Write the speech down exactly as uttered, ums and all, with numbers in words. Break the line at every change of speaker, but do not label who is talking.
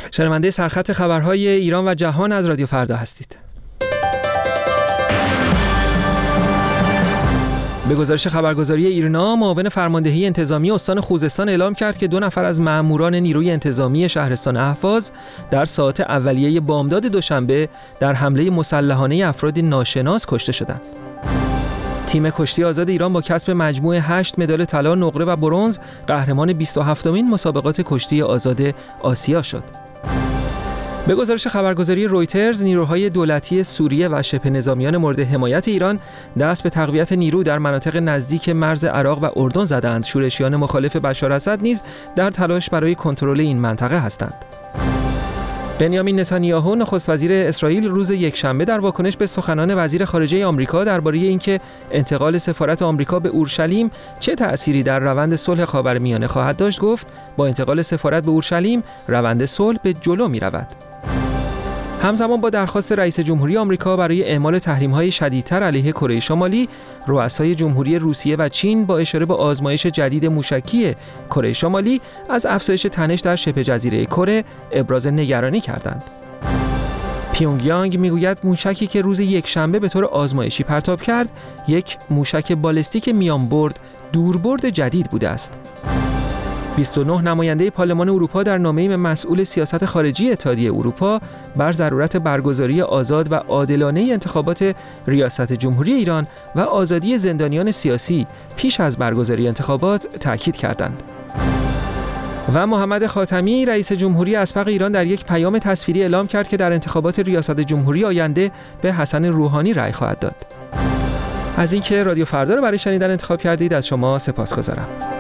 شنونده سرخط خبرهای ایران و جهان از رادیو فردا هستید. به گزارش خبرگزاری ایرنا، معاون فرماندهی انتظامی استان خوزستان اعلام کرد که دو نفر از ماموران نیروی انتظامی شهرستان اهواز در ساعات اولیه بامداد دوشنبه در حمله مسلحانه افراد ناشناس کشته شدند. تیم کشتی آزاد ایران با کسب مجموع هشت مدال طلا، نقره و برنز قهرمان بیست و هفتمین مسابقات کشتی آزاد آسیا شد. به گزارش خبرگزاری رویترز، نیروهای دولتی سوریه و شبه نظامیان مورد حمایت ایران دست به تقویت نیرو در مناطق نزدیک مرز عراق و اردن زدند. شورشیان مخالف بشار اسد نیز در تلاش برای کنترل این منطقه هستند. بنیامین نتانیاهو نخست وزیر اسرائیل روز یکشنبه در واکنش به سخنان وزیر خارجه آمریکا درباره اینکه انتقال سفارت آمریکا به اورشلیم چه تأثیری در روند صلح خاورمیانه خواهد داشت گفت با انتقال سفارت به اورشلیم روند صلح به جلو می‌رود. همزمان با درخواست رئیس جمهوری آمریکا برای اعمال تحریم‌های شدیدتر علیه کره شمالی، رؤسای جمهوری روسیه و چین با اشاره به آزمایش جدید موشکی کره شمالی از افزایش تنش در شبه جزیره کره ابراز نگرانی کردند. پیونگیانگ میگوید موشکی که روز یکشنبه به طور آزمایشی پرتاب کرد، یک موشک بالستیک میانبرد دوربرد جدید بوده است. بیست و نه نماینده پارلمان اروپا در نامه‌ای مسئول سیاست خارجی اتحادیه اروپا بر ضرورت برگزاری آزاد و عادلانه انتخابات ریاست جمهوری ایران و آزادی زندانیان سیاسی پیش از برگزاری انتخابات تاکید کردند. و محمد خاتمی رئیس جمهوری اسبق ایران در یک پیام تصویری اعلام کرد که در انتخابات ریاست جمهوری آینده به حسن روحانی رأی خواهد داد. از اینکه رادیو فردا رو برای شنیدن انتخاب کردید از شما سپاسگزارم.